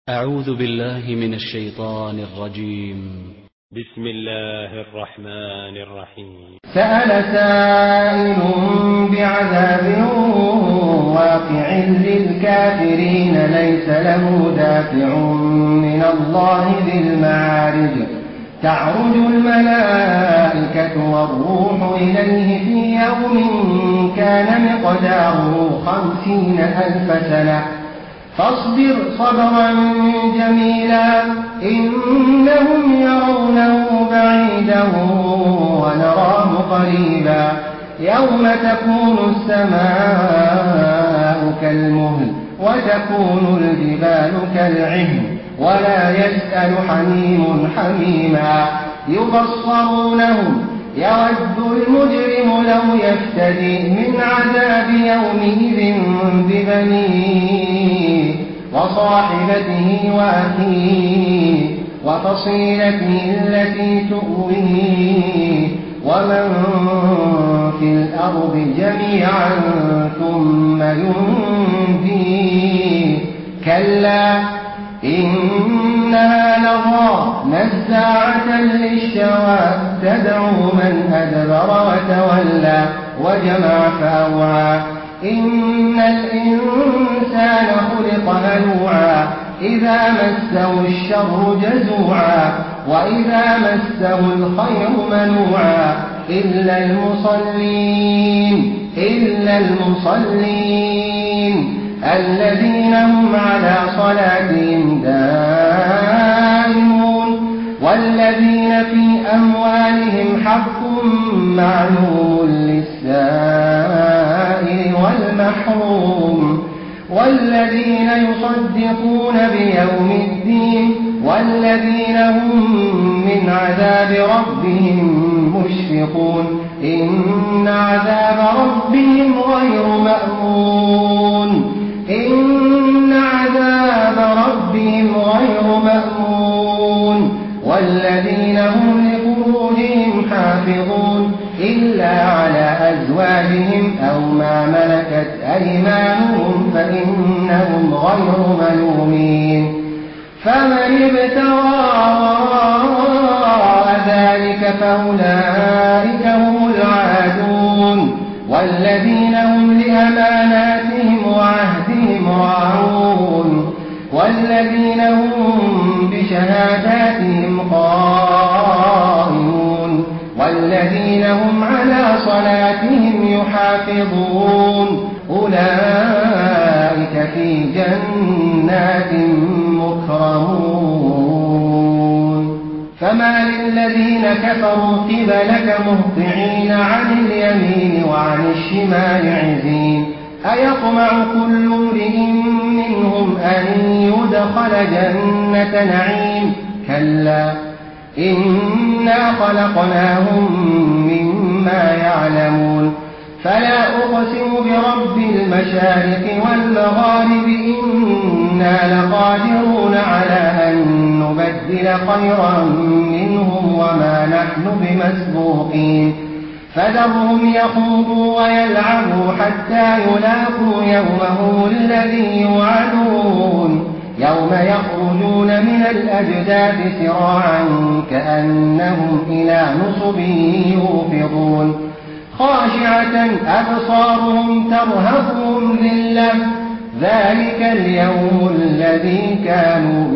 أعوذ بالله من الشيطان الرجيم. بسم الله الرحمن الرحيم. سأل سائل بعذاب واقع للكافرين ليس له دافع من الله ذي المعارج تعرج الملائكة والروح إليه في يوم كان مقداره 50,000 سنة فاصبر صبرا جميلا إنهم يرونه بعيدا ونراه قريبا يوم تكون السماء كالمهل وتكون الجبال كالعهن ولا يسأل حميم حميما يبصرونهم يود المجرم لو يفتدي من عذاب يومئذ ببنيه وصاحبته وأخيه وفصيلته التي تؤويه ومن في الأرض جميعا ثم ينجيه كلا إنها لظى نزاعة للشوى تدعو من أدبر وتولى وجمع فأوعى إن الإنسان خلق هلوعا إذا مسه الشر جزوعا وإذا مسه الخير منوعا إلا المصلين الذين هم على صلاتهم دائمون والذين في أموالهم حق معلوم للسائل والمحروم والذين يصدقون بيوم الدين والذين هم من عذاب ربهم مشفقون إن عذاب ربهم غير مأمون والذين هم لفروجهم حافظون إلا على أزواجهم أو ما ملكت أيمانهم فإنهم غير ملومين فمن ابتغى وراء ذلك فأولئك هم العادون والذين هم لأماناتهم وعهدهم راعون والذين هم بشهاداتهم قائمون والذين هم على صلاتهم يحافظون أولئك في جنات مكرمون فما للذين كفروا قبلك مهطعين عن اليمين وعن الشمال عزين أيطمع كل امرئ منهم أن يدخل جنة نعيم كلا إنا خلقناهم مما يعلمون فلا أقسم برب المشارق والمغارب إنا لقادرون على أن نبدل خيرا منهم وما نحن بمسبوقين فذرهم يخوضوا ويلعبوا حتى يلاقوا يومهم الذي يوعدون يوم يخرجون من الأجداث سراعا كأنهم إلى نصب يوفضون خاشعة أبصارهم ترهقهم ذلة ذلك اليوم الذي كانوا